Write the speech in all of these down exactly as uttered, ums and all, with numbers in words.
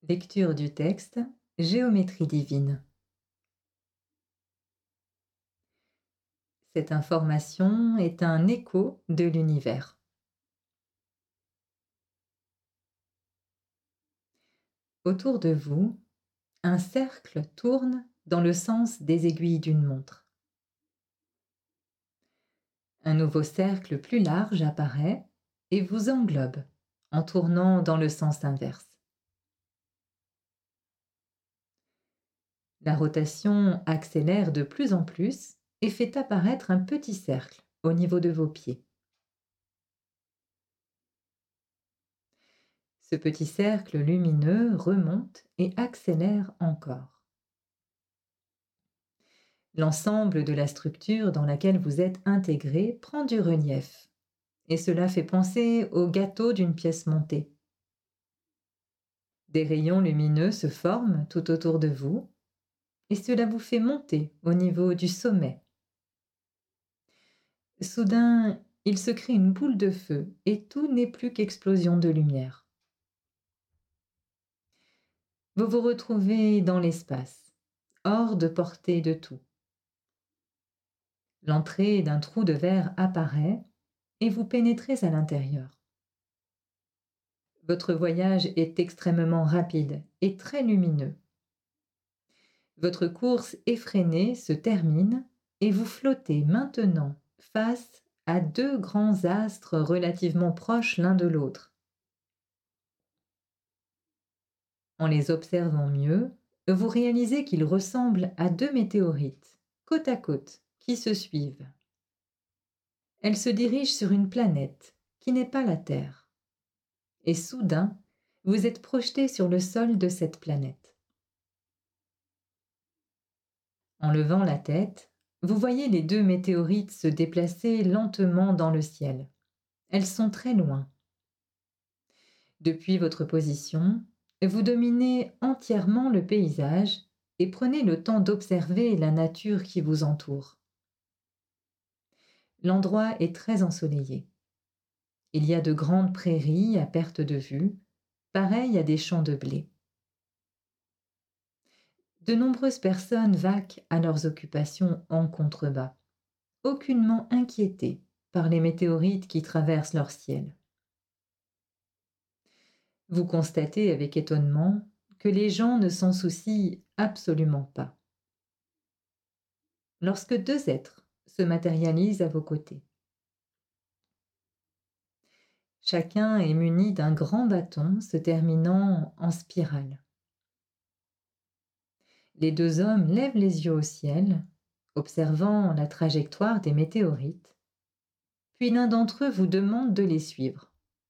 Lecture du texte, Géométrie divine. Cette information est un écho de l'univers. Autour de vous, un cercle tourne dans le sens des aiguilles d'une montre. Un nouveau cercle plus large apparaît et vous englobe en tournant dans le sens inverse. La rotation accélère de plus en plus et fait apparaître un petit cercle au niveau de vos pieds. Ce petit cercle lumineux remonte et accélère encore. L'ensemble de la structure dans laquelle vous êtes intégré prend du relief, et cela fait penser au gâteau d'une pièce montée. Des rayons lumineux se forment tout autour de vous, et cela vous fait monter au niveau du sommet. Soudain, il se crée une boule de feu, et tout n'est plus qu'explosion de lumière. Vous vous retrouvez dans l'espace, hors de portée de tout. L'entrée d'un trou de verre apparaît et vous pénétrez à l'intérieur. Votre voyage est extrêmement rapide et très lumineux. Votre course effrénée se termine et vous flottez maintenant face à deux grands astres relativement proches l'un de l'autre. En les observant mieux, vous réalisez qu'ils ressemblent à deux météorites, côte à côte, qui se suivent. Elles se dirigent sur une planète qui n'est pas la Terre. Et soudain, vous êtes projeté sur le sol de cette planète. En levant la tête, vous voyez les deux météorites se déplacer lentement dans le ciel. Elles sont très loin. Depuis votre position, vous dominez entièrement le paysage et prenez le temps d'observer la nature qui vous entoure. L'endroit est très ensoleillé. Il y a de grandes prairies à perte de vue, pareilles à des champs de blé. De nombreuses personnes vaquent à leurs occupations en contrebas, aucunement inquiétées par les météorites qui traversent leur ciel. Vous constatez avec étonnement que les gens ne s'en soucient absolument pas. Lorsque deux êtres se matérialisent à vos côtés. Chacun est muni d'un grand bâton se terminant en spirale. Les deux hommes lèvent les yeux au ciel, observant la trajectoire des météorites, puis l'un d'entre eux vous demande de les suivre.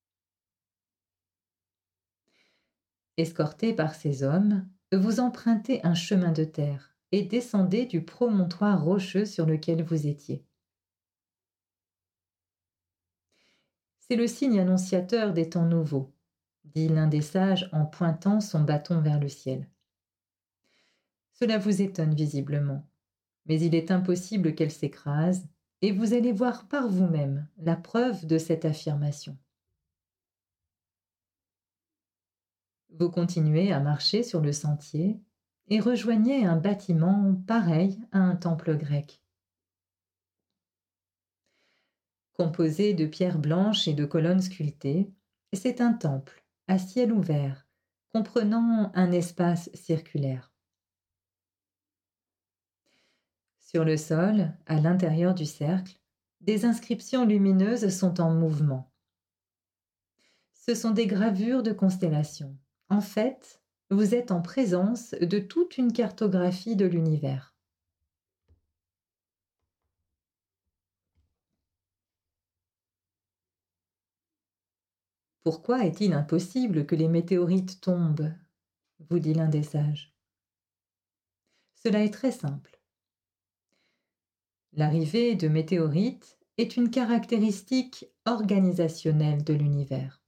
Escorté par ces hommes, vous empruntez un chemin de terre et descendez du promontoire rocheux sur lequel vous étiez. C'est le signe annonciateur des temps nouveaux, dit l'un des sages en pointant son bâton vers le ciel. Cela vous étonne visiblement, mais il est impossible qu'elle s'écrase, et vous allez voir par vous-même la preuve de cette affirmation. Vous continuez à marcher sur le sentier et rejoignez un bâtiment pareil à un temple grec. Composé de pierres blanches et de colonnes sculptées, c'est un temple à ciel ouvert, comprenant un espace circulaire. Sur le sol, à l'intérieur du cercle, des inscriptions lumineuses sont en mouvement. Ce sont des gravures de constellations. En fait, vous êtes en présence de toute une cartographie de l'univers. Pourquoi est-il impossible que les météorites tombent ? Vous dit l'un des sages. Cela est très simple. L'arrivée de météorites est une caractéristique organisationnelle de l'univers.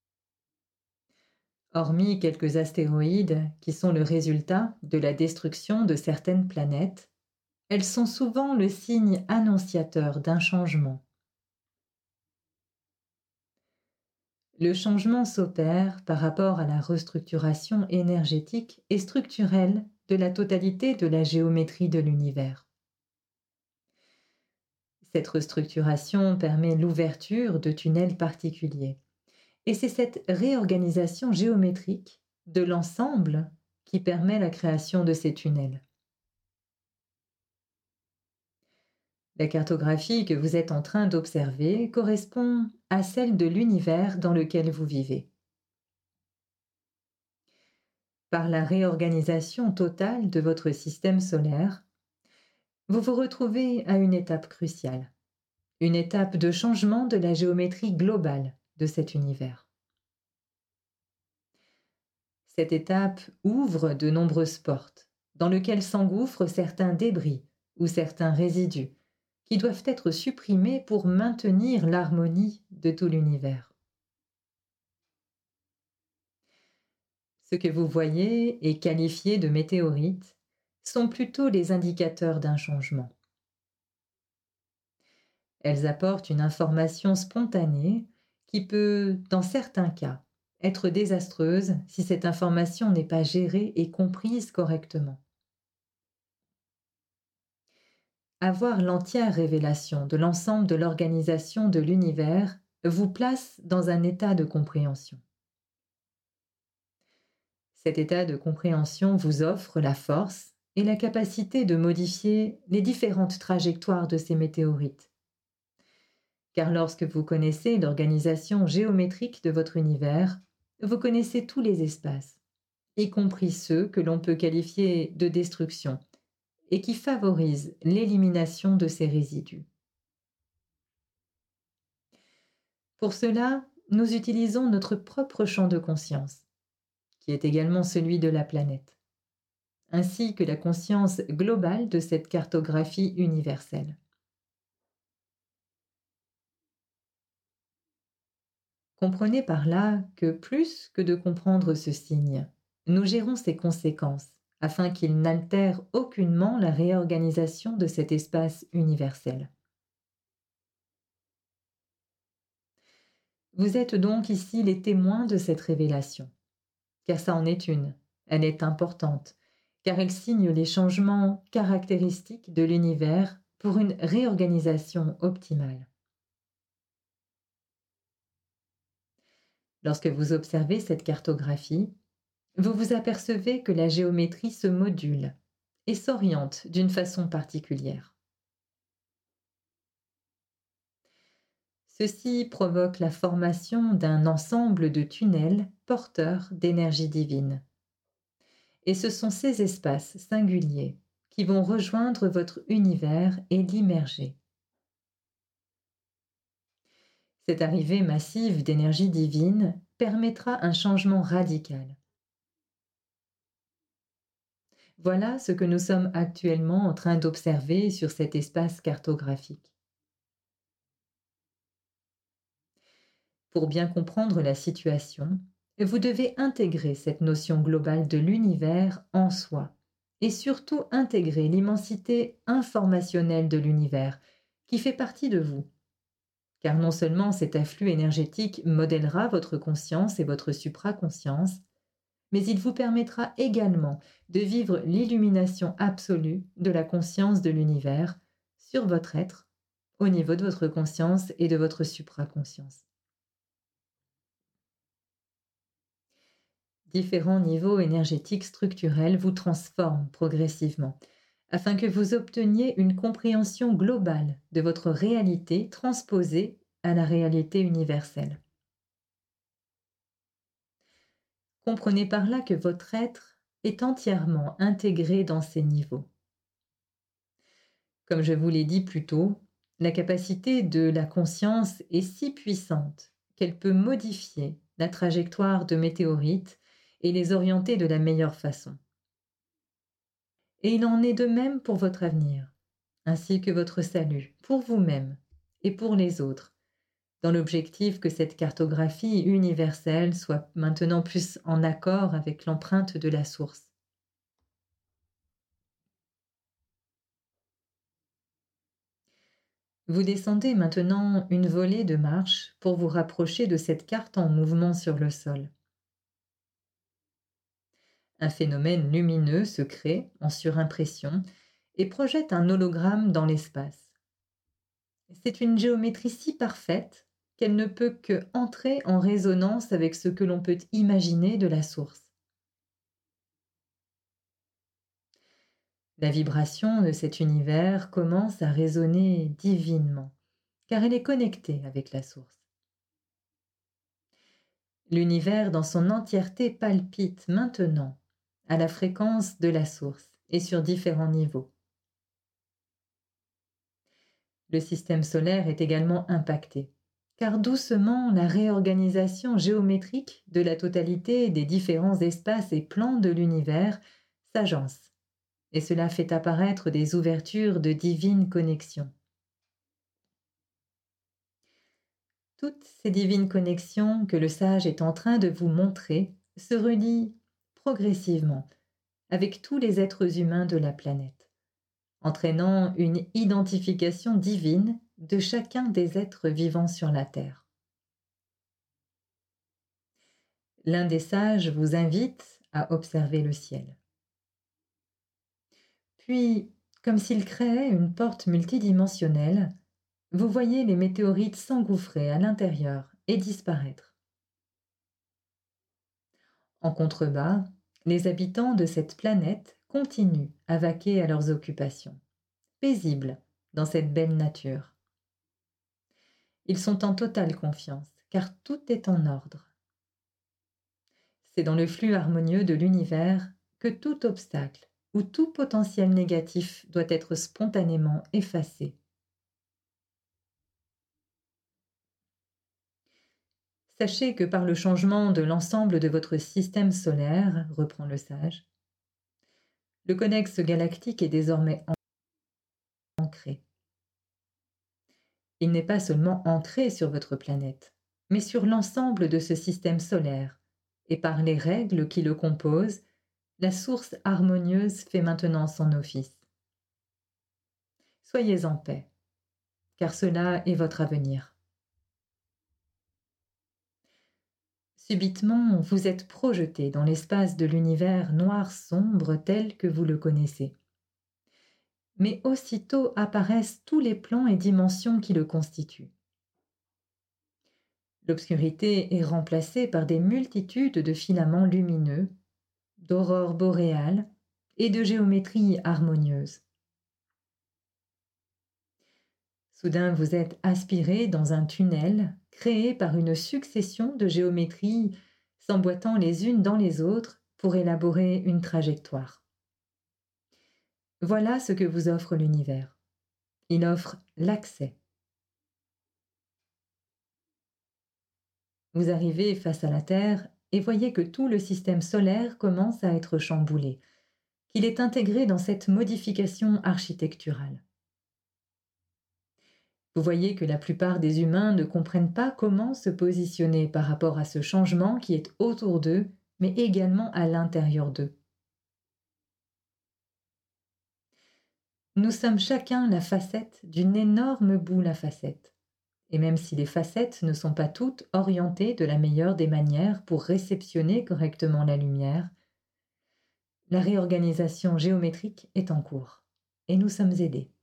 Hormis quelques astéroïdes qui sont le résultat de la destruction de certaines planètes, elles sont souvent le signe annonciateur d'un changement. Le changement s'opère par rapport à la restructuration énergétique et structurelle de la totalité de la géométrie de l'univers. Cette restructuration permet l'ouverture de tunnels particuliers. Et c'est cette réorganisation géométrique de l'ensemble qui permet la création de ces tunnels. La cartographie que vous êtes en train d'observer correspond à celle de l'univers dans lequel vous vivez. Par la réorganisation totale de votre système solaire, vous vous retrouvez à une étape cruciale, une étape de changement de la géométrie globale de cet univers. Cette étape ouvre de nombreuses portes, dans lesquelles s'engouffrent certains débris ou certains résidus, qui doivent être supprimés pour maintenir l'harmonie de tout l'univers. Ce que vous voyez et qualifiez de météorites sont plutôt les indicateurs d'un changement. Elles apportent une information spontanée qui peut, dans certains cas, être désastreuse si cette information n'est pas gérée et comprise correctement. Avoir l'entière révélation de l'ensemble de l'organisation de l'univers vous place dans un état de compréhension. Cet état de compréhension vous offre la force et la capacité de modifier les différentes trajectoires de ces météorites. Car lorsque vous connaissez l'organisation géométrique de votre univers, vous connaissez tous les espaces, y compris ceux que l'on peut qualifier de destruction, et qui favorisent l'élimination de ces résidus. Pour cela, nous utilisons notre propre champ de conscience, qui est également celui de la planète, ainsi que la conscience globale de cette cartographie universelle. Comprenez par là que plus que de comprendre ce signe, nous gérons ses conséquences afin qu'il n'altère aucunement la réorganisation de cet espace universel. Vous êtes donc ici les témoins de cette révélation, car ça en est une, elle est importante, car elle signe les changements caractéristiques de l'univers pour une réorganisation optimale. Lorsque vous observez cette cartographie, vous vous apercevez que la géométrie se module et s'oriente d'une façon particulière. Ceci provoque la formation d'un ensemble de tunnels porteurs d'énergie divine. Et ce sont ces espaces singuliers qui vont rejoindre votre univers et l'immerger. Cette arrivée massive d'énergie divine permettra un changement radical. Voilà ce que nous sommes actuellement en train d'observer sur cet espace cartographique. Pour bien comprendre la situation, vous devez intégrer cette notion globale de l'univers en soi et surtout intégrer l'immensité informationnelle de l'univers qui fait partie de vous. Car non seulement cet afflux énergétique modèlera votre conscience et votre supraconscience, mais il vous permettra également de vivre l'illumination absolue de la conscience de l'univers sur votre être, au niveau de votre conscience et de votre supraconscience. Différents niveaux énergétiques structurels vous transforment progressivement, afin que vous obteniez une compréhension globale de votre réalité transposée à la réalité universelle. Comprenez par là que votre être est entièrement intégré dans ces niveaux. Comme je vous l'ai dit plus tôt, la capacité de la conscience est si puissante qu'elle peut modifier la trajectoire de météorites et les orienter de la meilleure façon. Et il en est de même pour votre avenir, ainsi que votre salut, pour vous-même et pour les autres, dans l'objectif que cette cartographie universelle soit maintenant plus en accord avec l'empreinte de la source. Vous descendez maintenant une volée de marches pour vous rapprocher de cette carte en mouvement sur le sol. Un phénomène lumineux se crée en surimpression et projette un hologramme dans l'espace. C'est une géométrie si parfaite qu'elle ne peut que entrer en résonance avec ce que l'on peut imaginer de la source. La vibration de cet univers commence à résonner divinement, car elle est connectée avec la source. L'univers dans son entièreté palpite maintenant à la fréquence de la source et sur différents niveaux. Le système solaire est également impacté, car doucement la réorganisation géométrique de la totalité des différents espaces et plans de l'univers s'agence, et cela fait apparaître des ouvertures de divines connexions. Toutes ces divines connexions que le sage est en train de vous montrer se relient progressivement avec tous les êtres humains de la planète, entraînant une identification divine de chacun des êtres vivants sur la Terre. L'un des sages vous invite à observer le ciel. Puis, comme s'il créait une porte multidimensionnelle, vous voyez les météorites s'engouffrer à l'intérieur et disparaître. En contrebas, les habitants de cette planète continuent à vaquer à leurs occupations, paisibles dans cette belle nature. Ils sont en totale confiance, car tout est en ordre. C'est dans le flux harmonieux de l'univers que tout obstacle ou tout potentiel négatif doit être spontanément effacé. Sachez que par le changement de l'ensemble de votre système solaire, reprend le sage, le codex galactique est désormais ancré. Il n'est pas seulement ancré sur votre planète, mais sur l'ensemble de ce système solaire, et par les règles qui le composent, la source harmonieuse fait maintenant son office. Soyez en paix, car cela est votre avenir. Subitement, vous êtes projeté dans l'espace de l'univers noir sombre tel que vous le connaissez. Mais aussitôt apparaissent tous les plans et dimensions qui le constituent. L'obscurité est remplacée par des multitudes de filaments lumineux, d'aurores boréales et de géométrie harmonieuse. Soudain, vous êtes aspiré dans un tunnel créé par une succession de géométries s'emboîtant les unes dans les autres pour élaborer une trajectoire. Voilà ce que vous offre l'univers. Il offre l'accès. Vous arrivez face à la Terre et voyez que tout le système solaire commence à être chamboulé, qu'il est intégré dans cette modification architecturale. Vous voyez que la plupart des humains ne comprennent pas comment se positionner par rapport à ce changement qui est autour d'eux, mais également à l'intérieur d'eux. Nous sommes chacun la facette d'une énorme boule à facettes. Et même si les facettes ne sont pas toutes orientées de la meilleure des manières pour réceptionner correctement la lumière, la réorganisation géométrique est en cours et nous sommes aidés.